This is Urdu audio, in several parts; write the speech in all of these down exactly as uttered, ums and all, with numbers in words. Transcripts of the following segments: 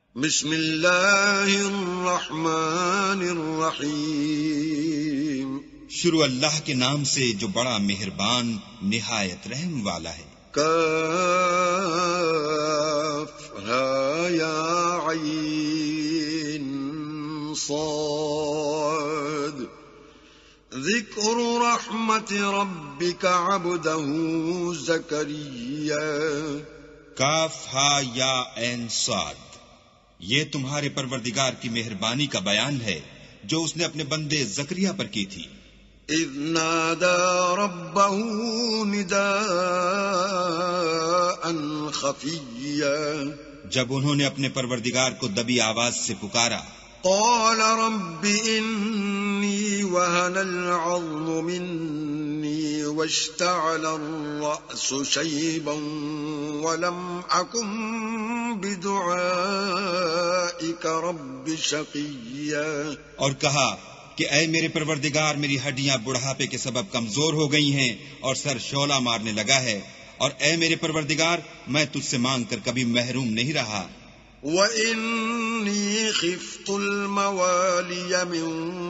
بسم اللہ الرحمن الرحیم، شروع اللہ کے نام سے جو بڑا مہربان نہایت رحم والا ہے۔ کاف ہا یا عین صاد، ذکر رحمت ربک عبدہ زکریا۔ کاف ہا یا عین صاد، یہ تمہارے پروردگار کی مہربانی کا بیان ہے جو اس نے اپنے بندے زکریا پر کی تھی۔ اذ نادى ربه نداء خفيا، جب انہوں نے اپنے پروردگار کو دبی آواز سے پکارا۔ قال رب إني وهن العظم مني واشتعل الرأس شيبا ولم أكن بدعائك رب شقيا، اور کہا کہ اے میرے پروردگار، میری ہڈیاں بڑھاپے کے سبب کمزور ہو گئی ہیں اور سر شعلہ مارنے لگا ہے، اور اے میرے پروردگار، میں تجھ سے مانگ کر کبھی محروم نہیں رہا۔ وَإِنِّي خِفْتُ الْمَوَالِيَ مِنْ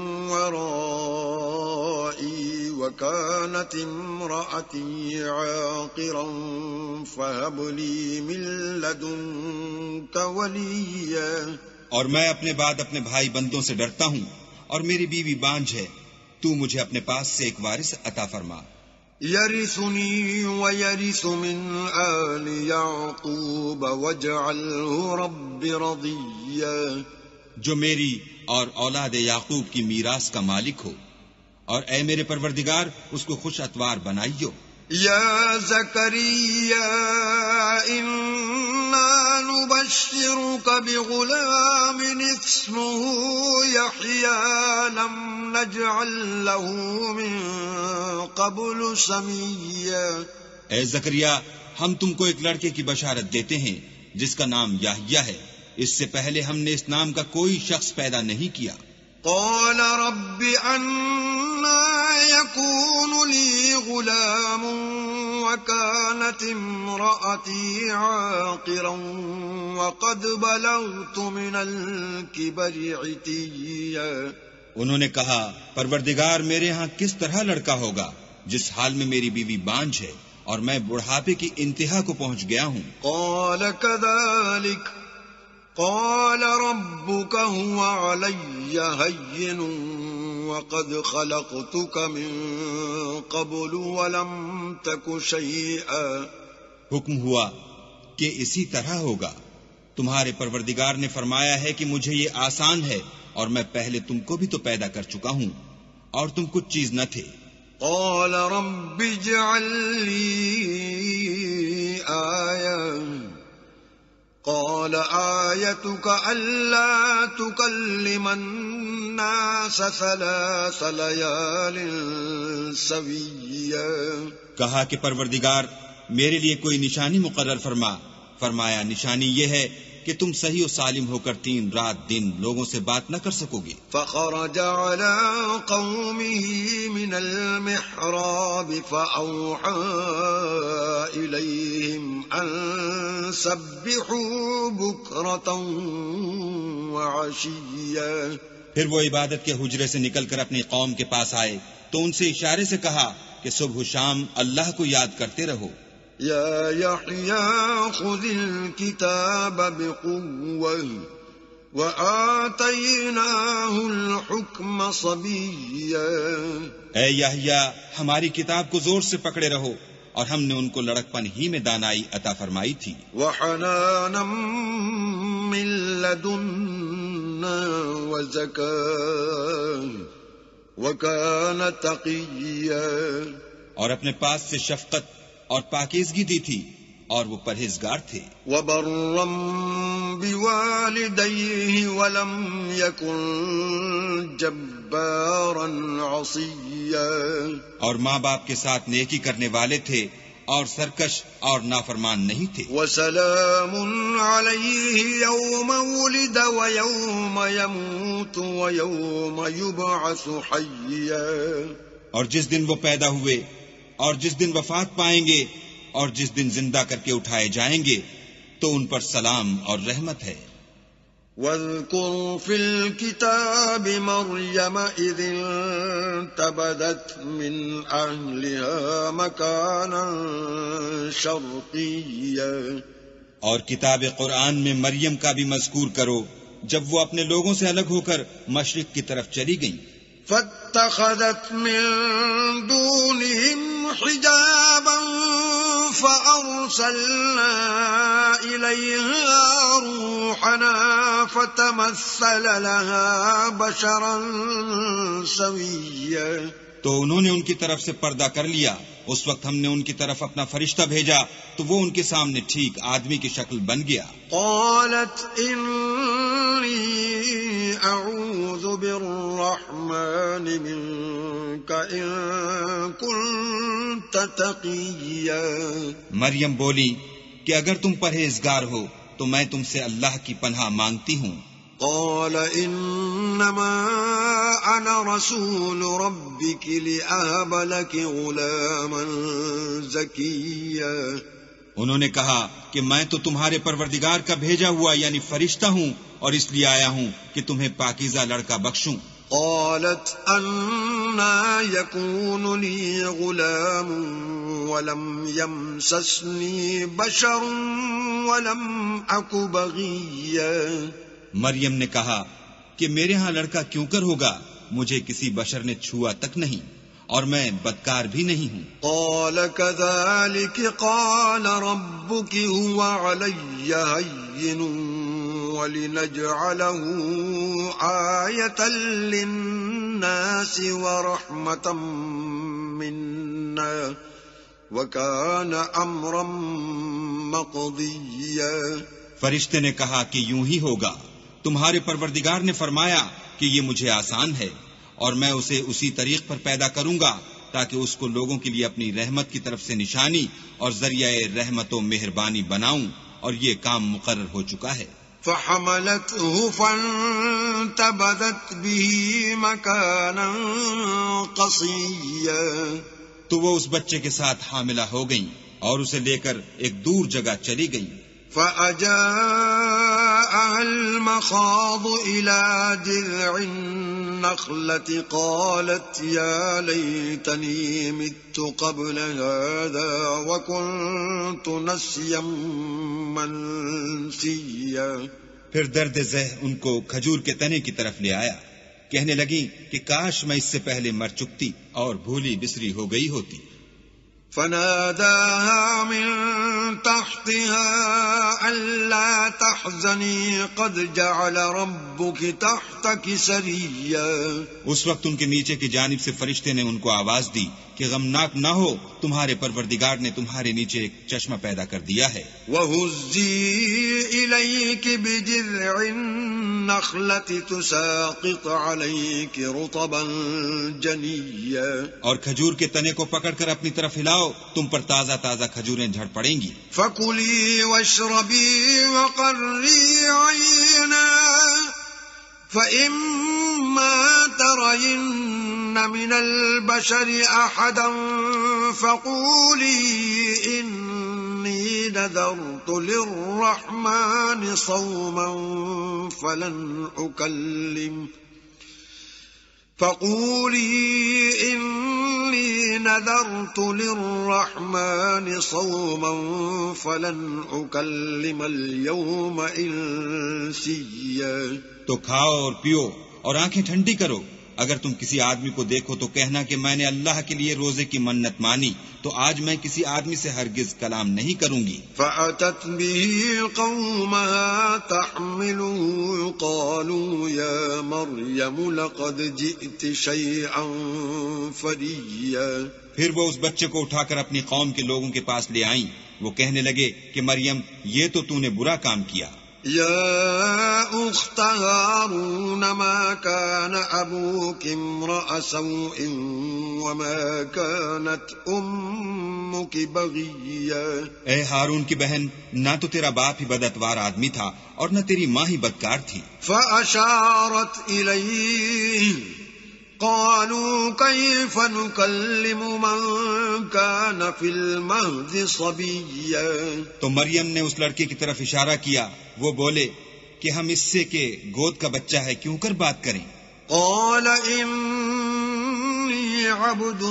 وَرَائِي وَكَانَتِ امْرَأَتِي عَاقِرًا فَهَبْ لِي مِنْ لَدُنْكَ وَلِيًّا، اور میں اپنے بعد اپنے بھائی بندوں سے ڈرتا ہوں، اور میری بیوی بانجھ ہے، تو مجھے اپنے پاس سے ایک وارث عطا فرما۔ يرثني ويرث من آل يعقوب واجعله رب رضيا، جو میری اور اولاد یعقوب کی میراث کا مالک ہو، اور اے میرے پروردگار اس کو خوش اتوار بنائیو۔ یا زکریا انا نبشرک بغلام اسمه یحیی لم نجعل له من قبل سمیا۔ اے زکریا، ہم تم کو ایک لڑکے کی بشارت دیتے ہیں جس کا نام یحییٰ ہے، اس سے پہلے ہم نے اس نام کا کوئی شخص پیدا نہیں کیا۔ قال رب أنا يكون لي غلام وكانت امرأتي عاقرا وقد بلغت من الكبر عتيا۔ انہوں نے کہا، پروردگار، میرے ہاں کس طرح لڑکا ہوگا جس حال میں میری بیوی بانجھ ہے اور میں بڑھاپے کی انتہا کو پہنچ گیا ہوں۔ قال كذلك قال ربك هو علي هين وقد خلقتك من قبل ولم تك شيئا۔ حکم ہوا کہ اسی طرح ہوگا، تمہارے پروردگار نے فرمایا ہے کہ مجھے یہ آسان ہے، اور میں پہلے تم کو بھی تو پیدا کر چکا ہوں اور تم کچھ چیز نہ تھے۔ قال رب اجعل لي آية قال آيتك ألا تكلم الناس ثلاث ليال سويا۔ کہا کہ پروردگار میرے لیے کوئی نشانی مقرر فرما۔ فرمایا، نشانی یہ ہے کہ تم صحیح و سالم ہو کر تین رات دن لوگوں سے بات نہ کر سکو گے۔ فخرج على قومه من المحراب فأوحى إليهم أن سبحوا بكرة وعشيا۔ پھر وہ عبادت کے حجرے سے نکل کر اپنی قوم کے پاس آئے تو ان سے اشارے سے کہا کہ صبح و شام اللہ کو یاد کرتے رہو۔ یا یحییٰ خذ الکتاب بقوة وآتیناہ الحکم صبیا۔ اے یحییٰ، ہماری کتاب کو زور سے پکڑے رہو، اور ہم نے ان کو لڑکپن ہی میں دانائی عطا فرمائی تھی۔ وحنانا من لدنا وزکاة وکان تقیا۔ اور اپنے پاس سے شفقت اور پاکیزگی دی تھی، اور وہ پرہیزگار تھے۔ وبرا بوالديه ولم يكن جبارا عصيا۔ اور ماں باپ کے ساتھ نیکی کرنے والے تھے اور سرکش اور نافرمان نہیں تھے۔ وسلام عليه يوم ولد ويوم يموت ويوم يبعث حيا۔ اور جس دن وہ پیدا ہوئے اور جس دن وفات پائیں گے اور جس دن زندہ کر کے اٹھائے جائیں گے تو ان پر سلام اور رحمت ہے۔ واذكر في الكتاب مريم إذ انتبذت من أهلها مكانا شرقيا، اور کتاب قرآن میں مریم کا بھی مذکور کرو جب وہ اپنے لوگوں سے الگ ہو کر مشرق کی طرف چلی گئیں۔ فاتخذت من دونهم حجابا فأرسلنا إليها روحنا فتمثل لها بشرا سويا، تو انہوں نے ان کی طرف سے پردہ کر لیا۔ اس وقت ہم نے ان کی طرف اپنا فرشتہ بھیجا تو وہ ان کے سامنے ٹھیک آدمی کی شکل بن گیا۔ قالت انی اعوذ بالرحمن منک ان کنت تقیا، مریم بولی کہ اگر تم پرہیزگار ہو تو میں تم سے اللہ کی پناہ مانگتی ہوں۔ قال انما انا رسول ربك لأهب لك غلاما زكيا، انہوں نے کہا کہ میں تو تمہارے پروردگار کا بھیجا ہوا یعنی فرشتہ ہوں اور اس لیے آیا ہوں کہ تمہیں پاکیزہ لڑکا بخشوں۔ قالت أنا يكون لي غلام ولم يمسسني بشر ولم أك بغيا، مریم نے کہا کہ میرے ہاں لڑکا کیوں کر ہوگا، مجھے کسی بشر نے چھوا تک نہیں اور میں بدکار بھی نہیں ہوں۔ قال كذلك قال ربك هو علي هين ولنجعله آية للناس ورحمة منا وكان أمرا مقضيا، فرشتے نے کہا کہ یوں ہی ہوگا، تمہارے پروردگار نے فرمایا کہ یہ مجھے آسان ہے اور میں اسے اسی طریق پر پیدا کروں گا تاکہ اس کو لوگوں کے لیے اپنی رحمت کی طرف سے نشانی اور ذریعہ رحمت و مہربانی بناؤں، اور یہ کام مقرر ہو چکا ہے۔ فحملته فانتبذت به مكانا قصيا، تو وہ اس بچے کے ساتھ حاملہ ہو گئیں اور اسے لے کر ایک دور جگہ چلی گئیں۔ فأجاءها المخاض إلى جذع النخلة قالت يا ليتني مت قبل هذا وكنت نسيا منسيا، پھر درد ذہ ان کو کھجور کے تنے کی طرف لے آیا، کہنے لگی کہ کاش میں اس سے پہلے مر چکتی اور بھولی بسری ہو گئی ہوتی۔ فناداها من تحتها ألا تحزني قد جعل ربك تحتك سريا، اس وقت ان کے نیچے کی جانب سے فرشتے نے ان کو آواز دی کہ غمناک نہ ہو، تمہارے پروردگار نے تمہارے نیچے ایک چشمہ پیدا کر دیا ہے۔ وَهُزِّي إِلَيْكِ بِجِذْعِ النَّخْلَةِ تُسَاقِطْ عَلَيْكِ رُطَبًا جَنِيًّا، اور کھجور کے تنے کو پکڑ کر اپنی طرف ہلاؤ، تم پر تازہ تازہ کھجوریں جھڑ پڑیں گی۔ فَكُلِي وَاشْرَبِي وَقَرِّي عَيْنًا فَإِمَّا تَرَيِنَّ مِنَ الْبَشَرِ أَحَدًا فَقُولِي إِنِّي نَذَرْتُ لِلرَّحْمَنِ صَوْمًا فَلَنْ أُكَلِّمَ فَقُولِي إِنِّي نَذَرْتُ لِلرَّحْمَنِ صَوْمًا فَلَنْ أُكَلِّمَ الْيَوْمَ إِنسِيًّا، تو کھاؤ اور پیو اور آنکھیں ٹھنڈی کرو، اگر تم کسی آدمی کو دیکھو تو کہنا کہ میں نے اللہ کے لیے روزے کی منت مانی تو آج میں کسی آدمی سے ہرگز کلام نہیں کروں گی۔ فأتت به قومها تحمله قالوا يا مريم لقد جئت شيئا فريا، پھر وہ اس بچے کو اٹھا کر اپنی قوم کے لوگوں کے پاس لے آئیں، وہ کہنے لگے کہ مریم یہ تو تو نے برا کام کیا۔ يا أخت هارون ما كان أبوك امرأ سوء وما كانت أمك بغيا، اے ہارون کی بہن، نہ تو تیرا باپ ہی بداتوار آدمی تھا اور نہ تیری ماں ہی بدکار تھی۔ فأشارت إليه قالوا كيف نكلم من كان في المهد صبيا، تو مریم نے اس لڑکے کی طرف اشارہ کیا، وہ بولے کہ ہم اس سے کہ گود کا بچہ ہے کیوں کر بات کریں؟ قال انی عبد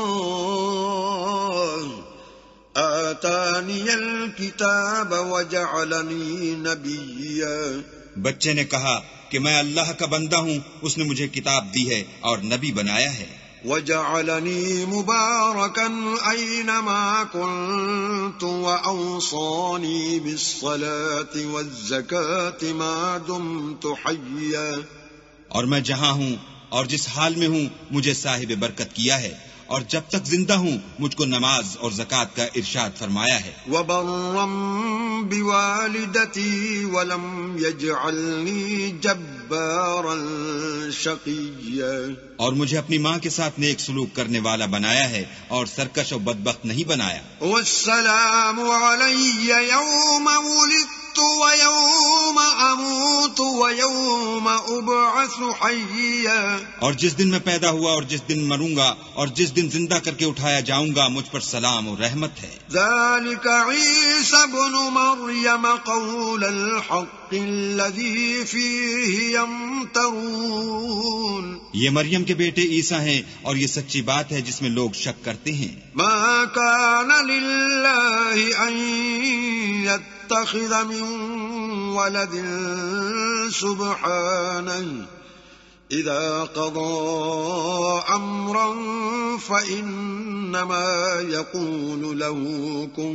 اللہ آتانی الکتاب وجعلنی نبیا. بچے نے کہا کہ میں اللہ کا بندہ ہوں، اس نے مجھے کتاب دی ہے اور نبی بنایا ہے. وجعلنی مبارکا اینما کنت واوصانی بالصلاة والزکاة ما دمت حیا. اور میں جہاں ہوں اور جس حال میں ہوں مجھے صاحب برکت کیا ہے، اور جب تک زندہ ہوں مجھ کو نماز اور زکوٰۃ کا ارشاد فرمایا ہے. وبرا بوالدتی ولم یجعلنی جبارا شقیا. اور مجھے اپنی ماں کے ساتھ نیک سلوک کرنے والا بنایا ہے اور سرکش و بدبخت نہیں بنایا. والسلام علی یوم ولدت ویوم اموت ویوم ابعث حیا. اور جس دن میں پیدا ہوا اور جس دن مروں گا اور جس دن زندہ کر کے اٹھایا جاؤں گا مجھ پر سلام و رحمت ہے. ذلك عیسی ابن مریم قول الحق الذی فیہ یمترون. یہ مریم کے بیٹے عیسیٰ ہیں اور یہ سچی بات ہے جس میں لوگ شک کرتے ہیں. ما کان للہ ان يتخذ من ولد سبحانه اذا قضى امرا فانما يقول له كن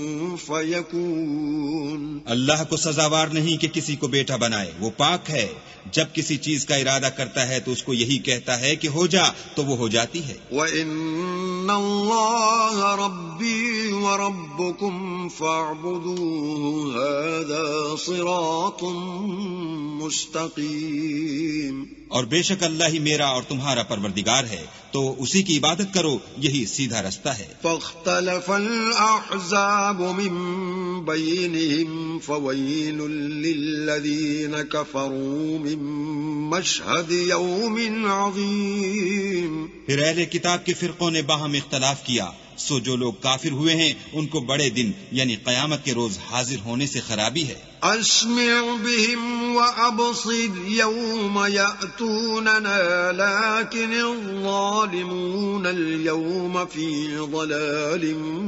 فيكون. اللہ کو سزاوار نہیں کہ کسی کو بیٹا بنائے، وہ پاک ہے. جب کسی چیز کا ارادہ کرتا ہے تو اس کو یہی کہتا ہے کہ ہو جا تو وہ ہو جاتی ہے. وَإِنَّ اللَّهَ رَبِّي وَرَبُّكُمْ فَاعْبُدُوهُ هَذَا صِرَاطٌ مُسْتَقِيمٌ. اور بے شک اللہ ہی میرا اور تمہارا پروردگار ہے، تو اسی کی عبادت کرو، یہی سیدھا رستہ ہے. فاختلف الأحزاب من بينهم فويل للذين كفروا من مشهد يوم عظيم. پھر اہل کتاب کے فرقوں نے باہم اختلاف کیا، سو جو لوگ کافر ہوئے ہیں ان کو بڑے دن یعنی قیامت کے روز حاضر ہونے سے خرابی ہے. اسمع بهم وابصر يوم يأتوننا لكن الظالمون اليوم في ضلال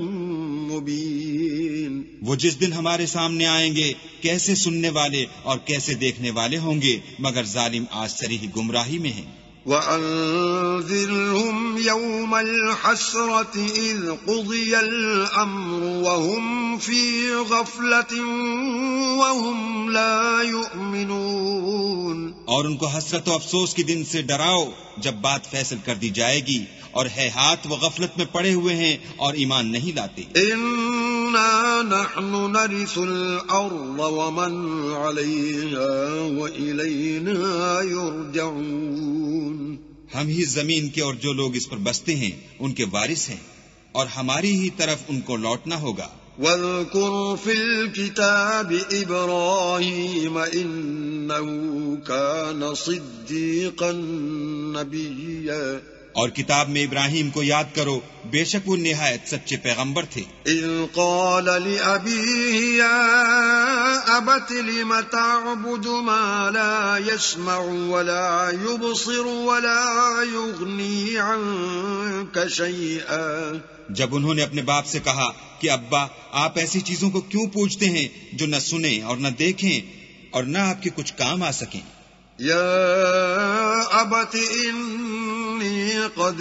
مبين. وہ جس دن ہمارے سامنے آئیں گے کیسے سننے والے اور کیسے دیکھنے والے ہوں گے، مگر ظالم آج صریح گمراہی میں ہیں. وَأَنذِرْهُمْ يَوْمَ الْحَسْرَةِ إِذْ قُضِيَ الْأَمْرُ وَهُمْ فِي غَفْلَةٍ وَهُمْ لَا يُؤْمِنُونَ. اور ان کو حسرت و افسوس کے دن سے ڈراؤ جب بات فیصل کر دی جائے گی اور ہے ہاتھ وہ غفلت میں پڑے ہوئے ہیں اور ایمان نہیں لاتے. إِنَّا نَحْنُ نَرِثُ الْأَرْضَ وَمَنْ عَلَيْهَا وَإِلَيْنَا يُرْجَعُونَ. ہم ہی زمین کے اور جو لوگ اس پر بستے ہیں ان کے وارث ہیں اور ہماری ہی طرف ان کو لوٹنا ہوگا. وَاذْكُرْ فِي الْكِتَابِ إِبْرَاهِيمَ إِنَّهُ كَانَ صِدِّيقًا نَبِيًّا. اور کتاب میں ابراہیم کو یاد کرو، بے شک وہ نہایت سچے پیغمبر تھے. اذ قال لأبيه يا أبت لم تعبد ما لا يسمع ولا يبصر ولا يغني عنك شيئا. جب انہوں نے اپنے باپ سے کہا کہ ابا آپ ایسی چیزوں کو کیوں پوجتے ہیں جو نہ سنیں اور نہ دیکھیں اور نہ آپ کے کچھ کام آ سکیں. یا ابت انی قد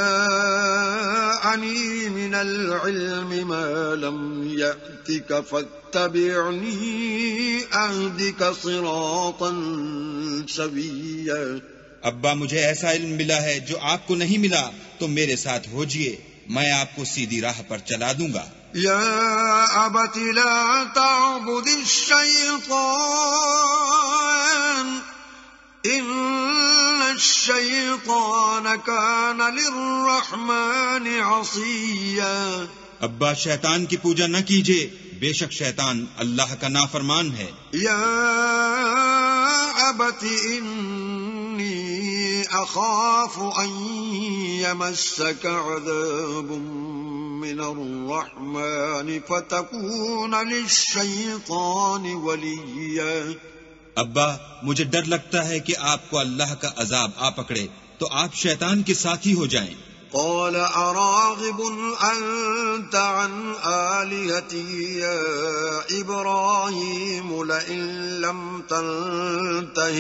جاءنی من العلم ما لم یأتک فاتبعنی اہدک صراطا سویا. ابا مجھے ایسا علم ملا ہے جو آپ کو نہیں ملا، تو میرے ساتھ ہوجئے، میں آپ کو سیدھی راہ پر چلا دوں گا. یا ابت لا تعبد الشیطان ان الشیطان کان للرحمن عصیا. ابا شیطان کی پوجا نہ کیجیے، بے شک شیطان اللہ کا نافرمان ہے. یا ابت انی اخاف ان یمسک عذاب من الرحمن فتکون للشیطان ولیا. ابا مجھے ڈر لگتا ہے کہ آپ کو اللہ کا عذاب آ پکڑے تو آپ شیطان کے ساتھی ہو جائیں۔ قال اراغب انت عن آلهتي يا ابراهيم لئن لم تنته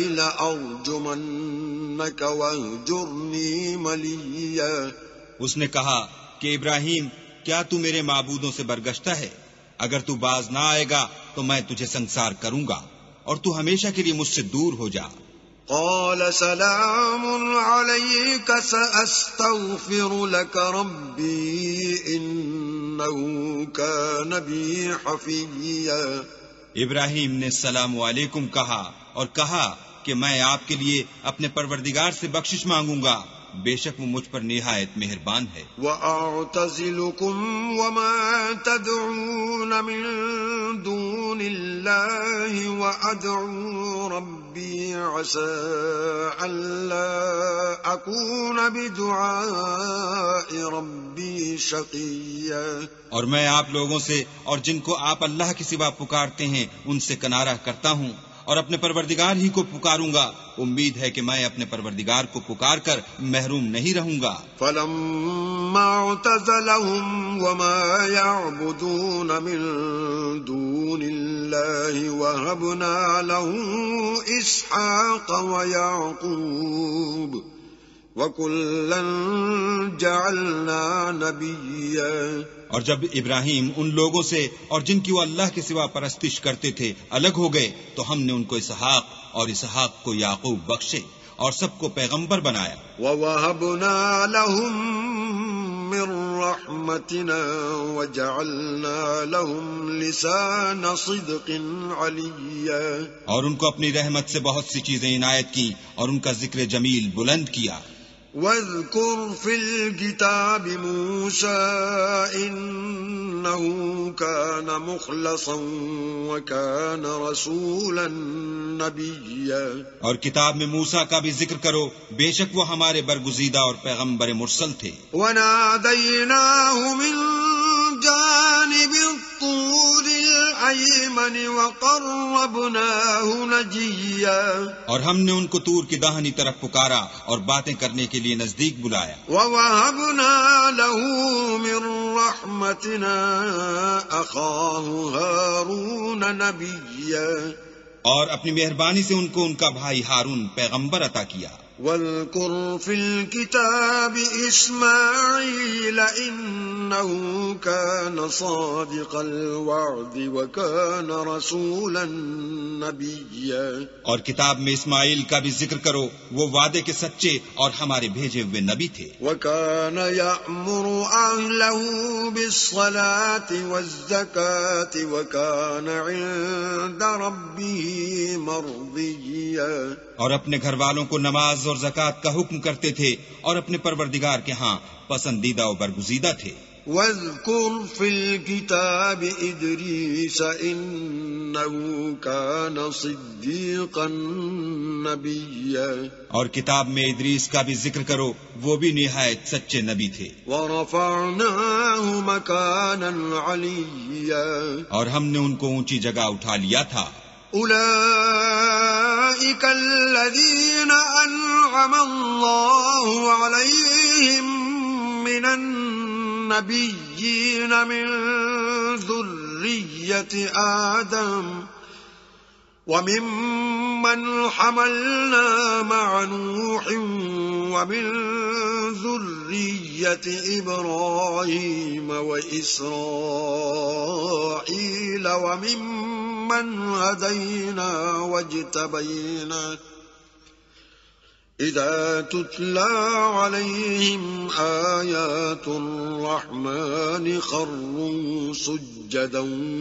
لارجمنك واهجرني مليا۔ اس نے کہا کہ ابراہیم کیا تو میرے معبودوں سے برگشتہ ہے؟ اگر تو باز نہ آئے گا تو میں تجھے سنسار کروں گا اور تو ہمیشہ کے لیے مجھ سے دور ہو جا۔ قال سلام عليك سأستغفر لك ربي إنه كان بي حفيا۔ ابراہیم نے السلام علیکم کہا اور کہا کہ میں آپ کے لیے اپنے پروردگار سے بخشش مانگوں گا، بے شک وہ مجھ پر نہایت مہربان ہے۔ وَأَعْتَزِلُكُمْ وَمَا تَدْعُونَ مِن دُونِ اللَّهِ وَأَدْعُو رَبِّي عَسَىٰ أَلَّا أَكُونَ بِدُعَاءِ رَبِّي شَقِيًّا۔ اور میں آپ لوگوں سے اور جن کو آپ اللہ کے سوا پکارتے ہیں ان سے کنارہ کرتا ہوں اور اپنے پروردگار ہی کو پکاروں گا، امید ہے کہ میں اپنے پروردگار کو پکار کر محروم نہیں رہوں گا۔ فَلَمَّا اعْتَزَلَهُمْ وَمَا يَعْبُدُونَ مِن دُونِ اللَّهِ وَهَبْنَا لَهُ إِسْحَاقَ وَيَعْقُوبَ وَكُلًّا جَعَلْنَا نَبِيًّا۔ اور جب ابراہیم ان لوگوں سے اور جن کی وہ اللہ کے سوا پرستش کرتے تھے الگ ہو گئے تو ہم نے ان کو اسحاق اور اسحاق کو یعقوب بخشے اور سب کو پیغمبر بنایا۔ وَوَهَبْنَا لَهُم مِّن رَّحْمَتِنَا وَجَعَلْنَا لَهُمْ لِسَانَ صِدْقٍ عَلِيًّا۔ اور ان کو اپنی رحمت سے بہت سی چیزیں عنایت کی اور ان کا ذکر جمیل بلند کیا۔ وَاذْكُرْ فِي الْكِتَابِ مُوسَىٰ إِنَّهُ كَانَ مُخْلَصًا وَكَانَ رَسُولًا نَبِيًّا۔ اور کتاب میں موسیٰ کا بھی ذکر کرو، بے شک وہ ہمارے برگزیدہ اور پیغمبر مرسل تھے۔ وَنَادَيْنَاهُ مِن جَانِبِ الطُّورِ الْأَيْمَنِ وَقَرَّبْنَاهُ نَجِيًّا۔ اور ہم نے ان کو طور کی داہنی طرف پکارا اور باتیں کرنے کے لیے نزدیک بلایا۔ وَوَهَبْنَا لَهُ مِن رَّحْمَتِنَا أَخَاهُ هَارُونَ نَبِيًّا۔ اور اپنی مہربانی سے ان کو ان کا بھائی ہارون پیغمبر عطا کیا۔ وَاذْكُرْ فِي الْكِتَابِ إِسْمَاعِيلَ إِنَّهُ كَانَ صَادِقَ الْوَعْدِ وَكَانَ رَسُولًا نَبِيًّا۔ اور کتاب میں اسماعیل کا بھی ذکر کرو، وہ وعدے کے سچے اور ہمارے بھیجے ہوئے نبی تھے۔ وَكَانَ يَأْمُرُ أَهْلَهُ بِالصَّلَاةِ وَالزَّكَاةِ وَكَانَ عِندَ رَبِّهِ مَرْضِيًّا۔ اور اپنے گھر والوں کو نماز اور زکوٰۃ کا حکم کرتے تھے اور اپنے پروردگار کے ہاں پسندیدہ و برگزیدہ تھے۔ وَاذْكُرْ فِي الْكِتَابِ إِدْرِيسَ إِنَّهُ كَانَ صِدِّيقًا نَبِيًّا۔ اور کتاب میں ادریس کا بھی ذکر کرو، وہ بھی نہایت سچے نبی تھے۔ وَرَفَعْنَاهُ مَكَانًا عَلِيًّا۔ اور ہم نے ان کو اونچی جگہ اٹھا لیا تھا۔ أولئك الذين أنعم الله عليهم من النبيين من ذرية آدم وممن حملنا مع نوح ومن ذرية إبراهيم وإسرائيل وممن هدينا واجتبينا إذا تتلى عليهم آيات الرحمن خروا سجدا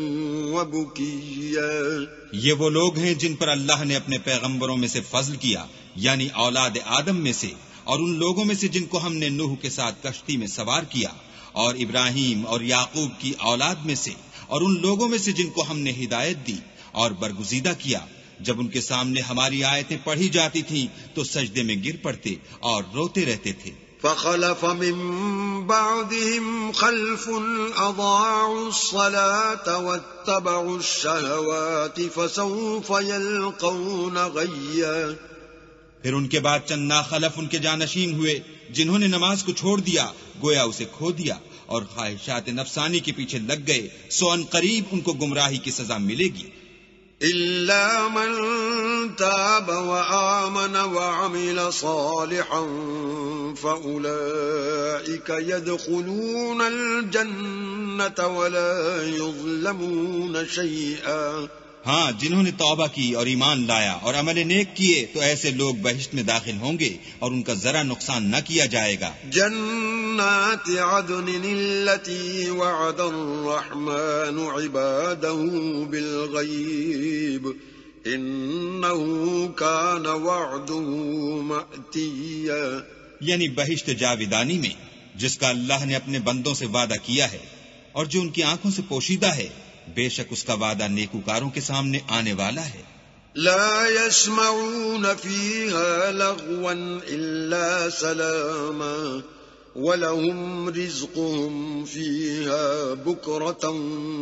وبكيا۔ یہ وہ لوگ ہیں جن پر اللہ نے اپنے پیغمبروں میں سے فضل کیا، یعنی اولاد آدم میں سے، اور ان لوگوں میں سے جن کو ہم نے نوح کے ساتھ کشتی میں سوار کیا، اور ابراہیم اور یعقوب کی اولاد میں سے، اور ان لوگوں میں سے جن کو ہم نے ہدایت دی اور برگزیدہ کیا، جب ان کے سامنے ہماری آیتیں پڑھی جاتی تھیں تو سجدے میں گر پڑتے اور روتے رہتے تھے۔ فخلف من بعدهم خلف أضاعوا الصلاة واتبعوا الشهوات فسوف يلقون غيا. پھر ان کے بعد چند ناخلف ان کے جانشین ہوئے جنہوں نے نماز کو چھوڑ دیا، گویا اسے کھو دیا اور خواہشات نفسانی کے پیچھے لگ گئے، سو ان قریب ان کو گمراہی کی سزا ملے گی. إلا من تاب وآمن وعمل صالحا فأولئك يدخلون الجنة ولا يظلمون شيئا. ہاں، جنہوں نے توبہ کی اور ایمان لایا اور عمل نیک کیے تو ایسے لوگ بہشت میں داخل ہوں گے اور ان کا ذرا نقصان نہ کیا جائے گا. جنات عدن التي وعد الرحمن عباده بالغيب انه كان وعده مأتيا. یعنی بہشت جاویدانی میں جس کا اللہ نے اپنے بندوں سے وعدہ کیا ہے اور جو ان کی آنکھوں سے پوشیدہ ہے، بے شک اس کا وعدہ نیکوکاروں کے سامنے آنے والا ہے. لا يسمعون فيها لغوا إلا سلاما ولهم رزقهم فيها بكرة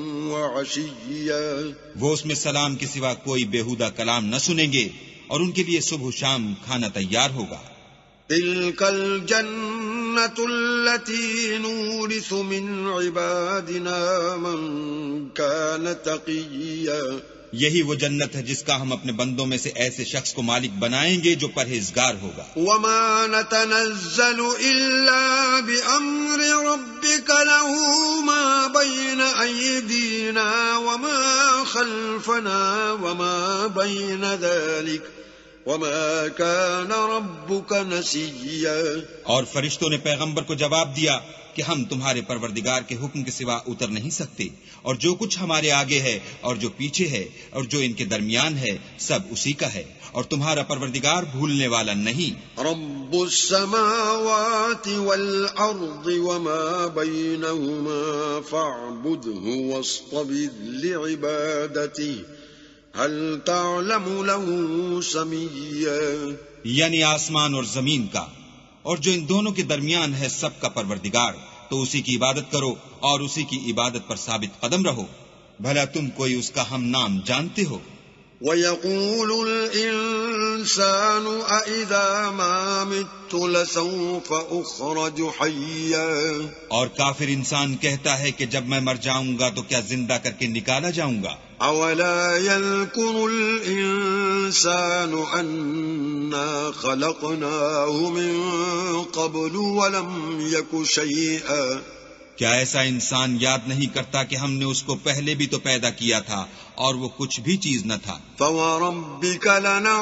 وعشيا. وہ اس میں سلام کے سوا کوئی بیہودہ کلام نہ سنیں گے اور ان کے لیے صبح و شام کھانا تیار ہوگا. تلك الجنة التي نورث من عبادنا من كان تقيا. یہی وہ جنت ہے جس کا ہم اپنے بندوں میں سے ایسے شخص کو مالک بنائیں گے جو پرہیزگار ہوگا. وما نتنزل إلا بأمر ربك له ما بين أيدينا وما خلفنا وما بين ذلك وما كان ربك نسيا. اور فرشتوں نے پیغمبر کو جواب دیا کہ ہم تمہارے پروردگار کے حکم کے سوا اتر نہیں سکتے، اور جو کچھ ہمارے آگے ہے اور جو پیچھے ہے اور جو ان کے درمیان ہے سب اسی کا ہے، اور تمہارا پروردگار بھولنے والا نہیں. رب السماوات والأرض وما بينهما فاعبده واصطبر لعبادته هل تعلم له سميا. یعنی آسمان اور زمین کا اور جو ان دونوں کے درمیان ہے سب کا پروردگار، تو اسی کی عبادت کرو اور اسی کی عبادت پر ثابت قدم رہو، بھلا تم کوئی اس کا ہم نام جانتے ہو. وَيَقُولُ الْإِنسَانُ أَإِذَا مَا مِتُّ لَسَوْفَ أُخْرَجُ حَيًّا. اور کافر انسان کہتا ہے کہ جب میں مر جاؤں گا تو کیا زندہ کر کے نکالا جاؤں گا. أَوَلَا يَذْكُرُ الْإِنسَانُ أَنَّا خَلَقْنَاهُ مِن قَبْلُ وَلَمْ يَكُ شَيْئًا. کیا ایسا انسان یاد نہیں کرتا کہ ہم نے اس کو پہلے بھی تو پیدا کیا تھا اور وہ کچھ بھی چیز نہ تھا. فَوَرَبِّكَ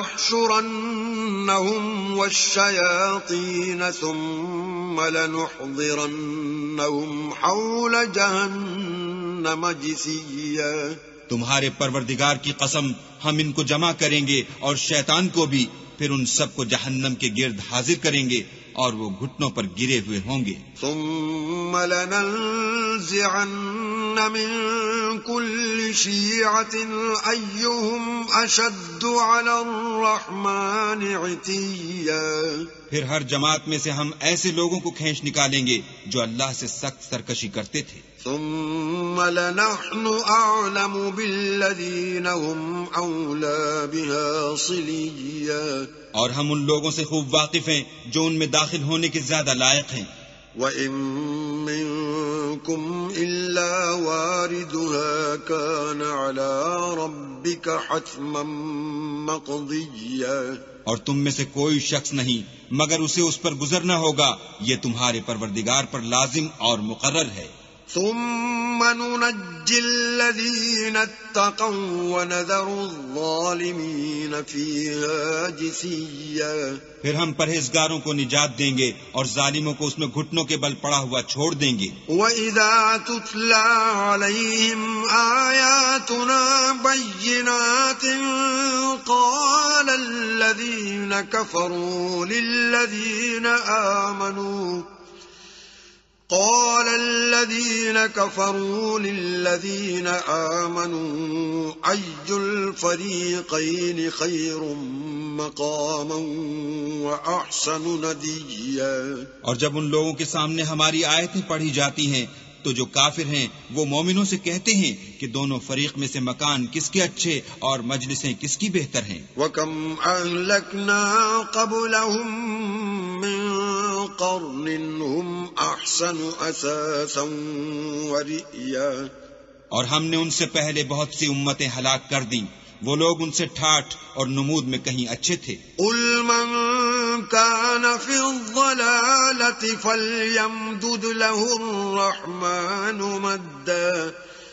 لَنَحْشُرَنَّهُمْ وَالشَّيَاطِينَ ثُمَّ لَنُحْضِرَنَّهُمْ حَوْلَ جَهَنَّمَ جِثِيًّا. تمہارے پروردگار کی قسم ہم ان کو جمع کریں گے اور شیطان کو بھی، پھر ان سب کو جہنم کے گرد حاضر کریں گے اور وہ گھٹنوں پر گرے ہوئے ہوں گے. ثم لننزعن من كل شيعة أيهم أشد على الرحمن عتيا. پھر ہر جماعت میں سے ہم ایسے لوگوں کو کھینچ نکالیں گے جو اللہ سے سخت سرکشی کرتے تھے. ثم لنحن أعلم بالذين هم أولى بها صليا. اور ہم ان لوگوں سے خوب واقف ہیں جو ان میں داخل ہونے کے زیادہ لائق ہیں. وَإِن مِّنكُمْ إِلَّا وَارِدُهَا كَانَ عَلَى رَبِّكَ حَتْمًا مَّقْضِيًّا. اور تم میں سے کوئی شخص نہیں مگر اسے اس پر گزرنا ہوگا، یہ تمہارے پروردگار پر لازم اور مقرر ہے. ثم ننجي الذين اتقوا ونذر الظالمين فيها جثيا. پھر ہم پرہیزگاروں کو نجات دیں گے اور ظالموں کو اس میں گھٹنوں کے بل پڑا ہوا چھوڑ دیں گے. وَإِذَا تُتْلَى عَلَيْهِمْ آيَاتُنَا بَيِّنَاتٍ قَالَ الَّذِينَ كَفَرُوا لِلَّذِينَ آمَنُوا قال الذين كفروا للذين آمنوا أي الفريقين خير مقاما وأحسن نديا۔ اور جب ان لوگوں کے سامنے ہماری آیتیں پڑھی جاتی ہیں تو جو کافر ہیں وہ مومنوں سے کہتے ہیں کہ دونوں فریق میں سے مکان کس کے اچھے اور مجلسیں کس کی بہتر ہیں۔ وَكَمْ أَهْلَكْنَا قَبْلَهُمْ مِنْ قَرْنٍ هُمْ أَحْسَنُ أَثَاثًا وَرِئْيًا۔ اور ہم نے ان سے پہلے بہت سی امتیں ہلاک کر دیں، وہ لوگ ان سے ٹھاٹھ اور نمود میں کہیں اچھے تھے۔ قُلْ مَنْ كَانَ فِي الضَّلَالَةِ فَلْيَمْدُدْ لَهُ الرَّحْمَنُ مَدًّا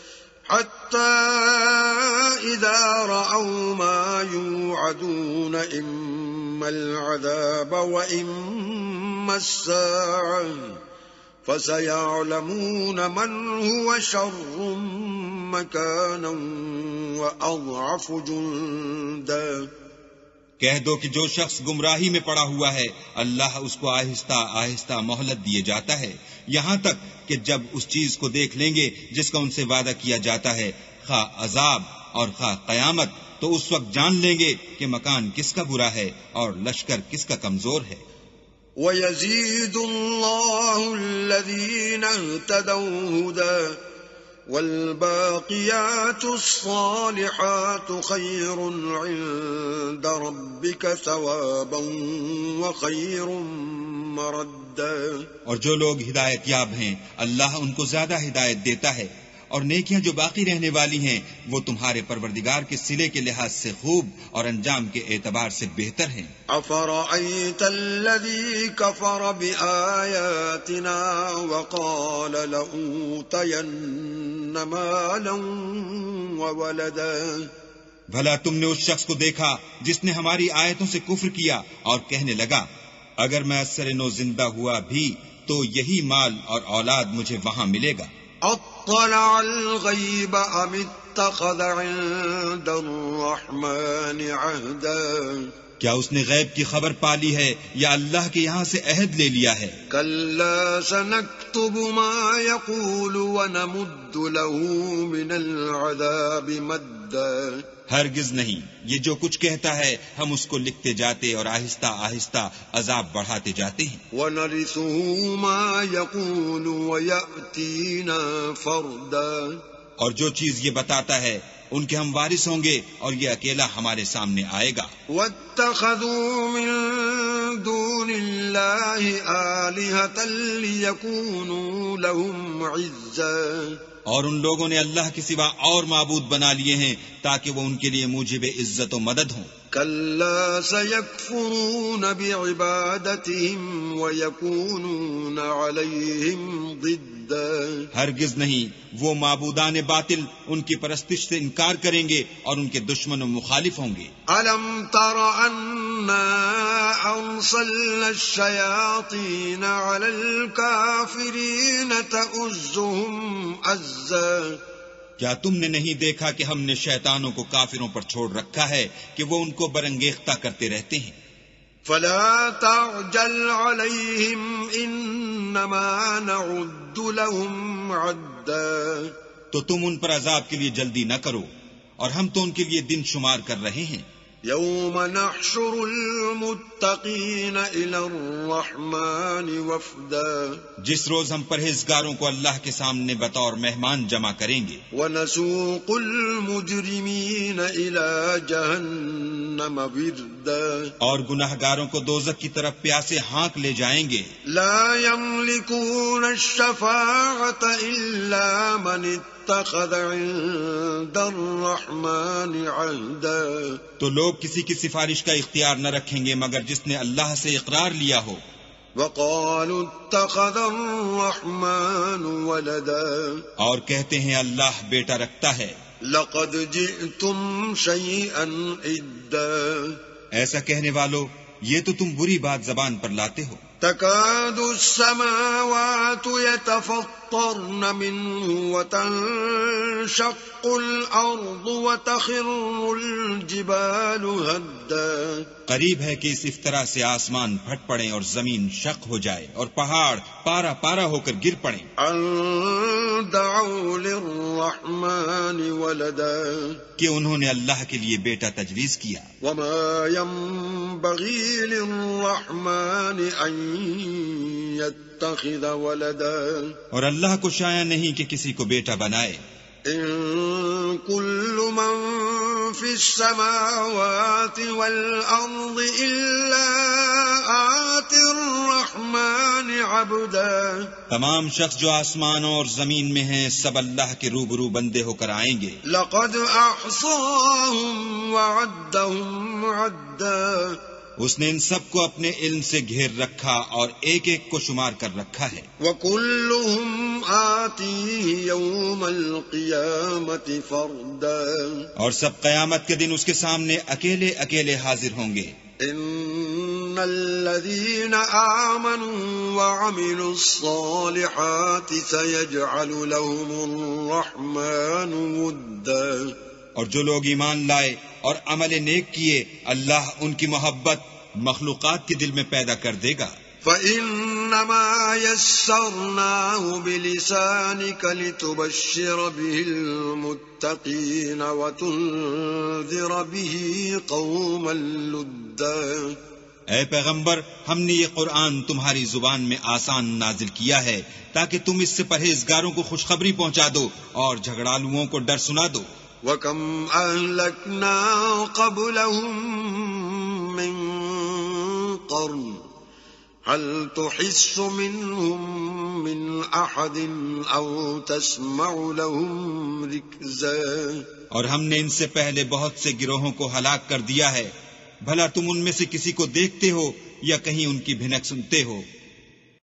حَتَّى إِذَا رَأَوْا مَا يُوعَدُونَ إِمَّا الْعَذَابَ وَإِمَّا السَّاعَةَ فَسَيَعْلَمُونَ مَنْ هُوَ شَرٌّ مَكَانًا وَأَضْعَفُ جُنْدًا۔ کہہ دو کہ جو شخص گمراہی میں پڑا ہوا ہے اللہ اس کو آہستہ آہستہ مہلت دیے جاتا ہے، یہاں تک کہ جب اس چیز کو دیکھ لیں گے جس کا ان سے وعدہ کیا جاتا ہے، خواہ عذاب اور خواہ قیامت، تو اس وقت جان لیں گے کہ مکان کس کا برا ہے اور لشکر کس کا کمزور ہے۔ وَيَزِيدُ اللَّهُ الَّذِينَ اهْتَدَوْا هُدًى وَالْبَاقِيَاتُ الصَّالِحَاتُ خَيْرٌ عِندَ رَبِّكَ ثَوَابًا وَخَيْرٌ مَرَدًّا۔ اور جو لوگ ہدایت یاب ہیں اللہ ان کو زیادہ ہدایت دیتا ہے، اور نیکیاں جو باقی رہنے والی ہیں وہ تمہارے پروردگار کے صلے کے لحاظ سے خوب اور انجام کے اعتبار سے بہتر ہیں۔ أَفَرَأَيْتَ الَّذِي كَفَرَ بِآيَاتِنَا وَقَالَ لَأُوتَيَنَّ مَالًا وَوَلَدًا۔ بھلا تم نے اس شخص کو دیکھا جس نے ہماری آیتوں سے کفر کیا اور کہنے لگا اگر میں اثر نو زندہ ہوا بھی تو یہی مال اور اولاد مجھے وہاں ملے گا۔ اطلع الغیب ام اتخذ عند الرحمن عہدا۔ کیا اس نے غیب کی خبر پالی ہے یا اللہ کے یہاں سے عہد لے لیا ہے؟ کلا سنکتب ما یقول ونمد له من العذاب مدا۔ ہرگز نہیں، یہ جو کچھ کہتا ہے ہم اس کو لکھتے جاتے اور آہستہ آہستہ عذاب بڑھاتے جاتے ہیں۔ وَنَرِثُهُ مَا يَقُولُ وَيَأْتِينَا فَرْدًا۔ اور جو چیز یہ بتاتا ہے ان کے ہم وارث ہوں گے اور یہ اکیلا ہمارے سامنے آئے گا۔ وَاتَّخَذُوا مِن دُونِ اللَّهِ آلِهَةً لِيَكُونُوا لَهُمْ عِزًّا۔ اور ان لوگوں نے اللہ کے سوا اور معبود بنا لیے ہیں تاکہ وہ ان کے لیے موجب عزت و مدد ہوں۔ کلا سیکفرون بعبادتہم ویکونون علیہم ضدا۔ ہرگز نہیں، وہ معبودان باطل ان کی پرستش سے انکار کریں گے اور ان کے دشمن و مخالف ہوں گے۔ الم تر انا ارسلنا الشیاطین علی الکافرین تؤزهم ازا۔ کیا تم نے نہیں دیکھا کہ ہم نے شیطانوں کو کافروں پر چھوڑ رکھا ہے کہ وہ ان کو برنگیختہ کرتے رہتے ہیں؟ فلا تعجل علیہم انما نعد لهم عدا۔ تو تم ان پر عذاب کے لیے جلدی نہ کرو، اور ہم تو ان کے لیے دن شمار کر رہے ہیں۔ یوم نحشر المتقین الی الرحمن وفدا۔ جس روز ہم پرہیزگاروں کو اللہ کے سامنے بطور مہمان جمع کریں گے۔ ونسوق المجرمین الی جہنم وردا۔ اور گناہگاروں کو دوزخ کی طرف پیاسے ہانک لے جائیں گے۔ لا یملکون الشفاعۃ الا من اتخذ عند الرحمن عہدا۔ تو لوگ کسی کی سفارش کا اختیار نہ رکھیں گے مگر جس نے اللہ سے اقرار لیا ہو۔ وقالوا اتخذ الرحمن ولدا۔ اور کہتے ہیں اللہ بیٹا رکھتا ہے۔ لقد جئتم شیئا ادا۔ ایسا کہنے والو یہ تو تم بری بات زبان پر لاتے ہو۔ تكاد السماوات يتفطرن منه وتنشق الأرض وتخر الجبال هدا قریب ہے کہ اس افطرا سے آسمان پھٹ پڑیں اور زمین شق ہو جائے اور پہاڑ پارا پارا ہو کر گر پڑیں. أن دعوا للرحمن ولدا کہ انہوں نے اللہ کے لیے بیٹا تجویز کیا. وما ينبغي للرحمن أن يتخذ ولدا اور اللہ کو شایع نہیں کہ کسی کو بیٹا بنائے. إن كل من في السماوات والأرض إلا آتي الرحمن عبدا تمام شخص جو آسمانوں اور زمین میں ہیں سب اللہ کے روبرو بندے ہو کر آئیں گے. لقد أحصاهم وعدهم عدا اس نے ان سب کو اپنے علم سے گھیر رکھا اور ایک ایک کو شمار کر رکھا ہے. وكلهم آتيه يوم القيامة فردا اور سب قیامت کے دن اس کے سامنے اکیلے اکیلے حاضر ہوں گے. إن الذين آمنوا وعملوا الصالحات سيجعل لهم الرحمن ودا اور جو لوگ ایمان لائے اور عمل نیک کیے اللہ ان کی محبت مخلوقات کے دل میں پیدا کر دے گا. فإنما يسرناه بلسانك لتبشر به المتقين وتنذر به قوما لدا اے پیغمبر ہم نے یہ قرآن تمہاری زبان میں آسان نازل کیا ہے تاکہ تم اس سے پرہیزگاروں کو خوشخبری پہنچا دو اور جھگڑالوؤں کو ڈر سنا دو. وَكَمْ أَهْلَكْنَا قَبْلَهُمْ مِنْ قَرْنٍ هَلْ تُحِسُّ مِنْهُمْ مِنْ أَحَدٍ أَوْ تَسْمَعُ لَهُمْ رِكْزًا اور ہم نے ان سے پہلے بہت سے گروہوں کو ہلاک کر دیا ہے بھلا تم ان میں سے کسی کو دیکھتے ہو یا کہیں ان کی بھنک سنتے ہو.